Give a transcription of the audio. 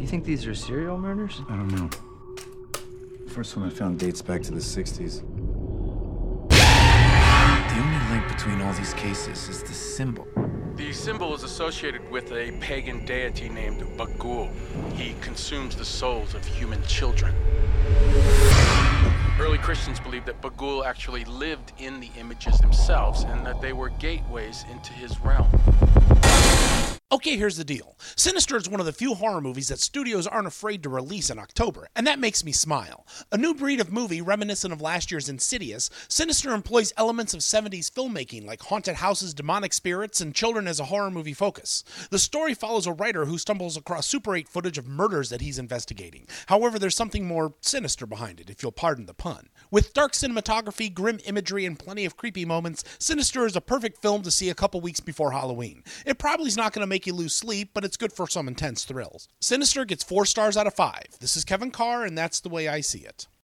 think these are serial murders? I don't know. First one I found dates back to the 60s. The only link between all these cases is the symbol. The symbol is associated with a pagan deity named Bagul. He consumes the souls of human children. Early Christians believed that Bagul actually lived in the images themselves and that they were gateways into his realm. Okay, here's the deal. Sinister is one of the few horror movies that studios aren't afraid to release in October, and that makes me smile. A new breed of movie reminiscent of last year's Insidious, Sinister employs elements of 70s filmmaking like haunted houses, demonic spirits, and children as a horror movie focus. The story follows a writer who stumbles across Super 8 footage of murders that he's investigating. However, there's something more sinister behind it, if you'll pardon the pun. With dark cinematography, grim imagery, and plenty of creepy moments, Sinister is a perfect film to see a couple weeks before Halloween. It probably is not going to make you lose sleep, but it's good for some intense thrills. Sinister gets 4 stars out of 5. This is Kevin Carr, and that's the way I see it.